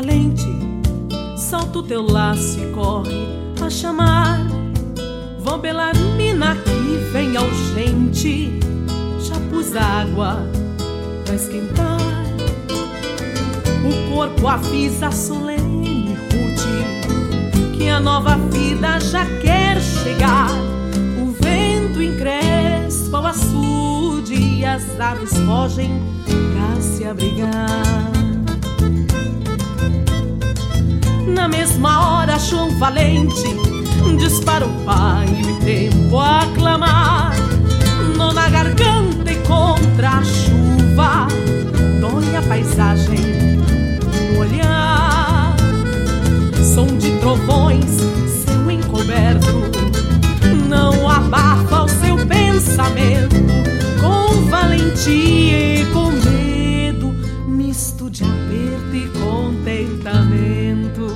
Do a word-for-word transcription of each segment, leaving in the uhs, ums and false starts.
valente, solta o teu laço e corre a chamar. Vó Belarmina que vem ao gente, já pus água pra esquentar. O corpo avisa solene rude que a nova vida já quer chegar. O vento encrespa o açude e as aves fogem pra se abrigar. Na mesma hora João Valente dispara o paio e tempo a clamar. Nó na garganta e contra a chuva, dói a paisagem no olhar. Som de trovões, céu encoberto, não abafa o seu pensamento. Com valentia e com medo, misto de aperto e contentamento.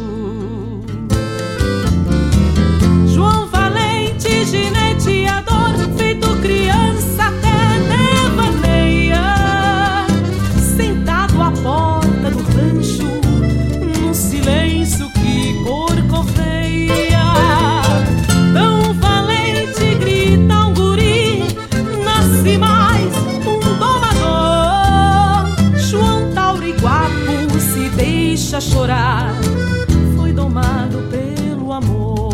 João Valente, gineteador, feito criança até devaneia, sentado à porta do rancho, num silêncio que corcoveia. Tão valente grita um guri, nasce mais um domador. João Tauriguapo se deixa chorar, foi domado pelo amor.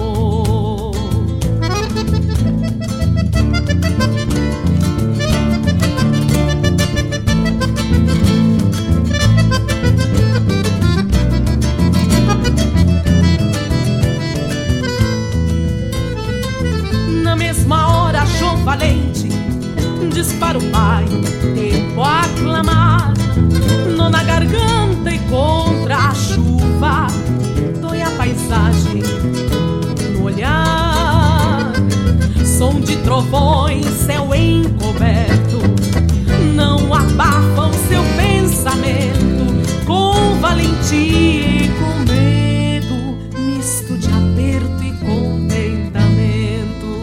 Na mesma hora João Valente dispara o pai, tempo a clamar. Nó na garganta e contra a chuva, dói a paisagem no olhar. Som de trovões, céu encoberto, não abafa o seu pensamento. Com valentia e com medo, misto de aperto e contentamento.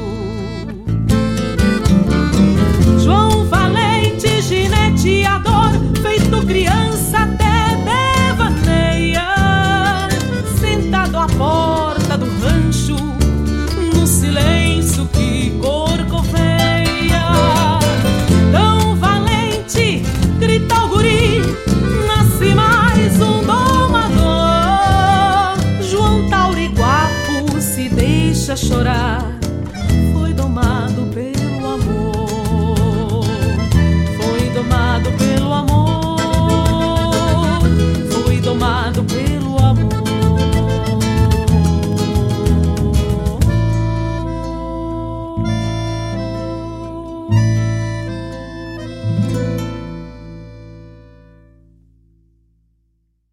João Valente, gineteador, feito criança até devaneia, sentado à porta do rancho, no silêncio que corcoveia. Tão valente grita o guri, nasce mais um domador. João Tauriguapo se deixa chorar,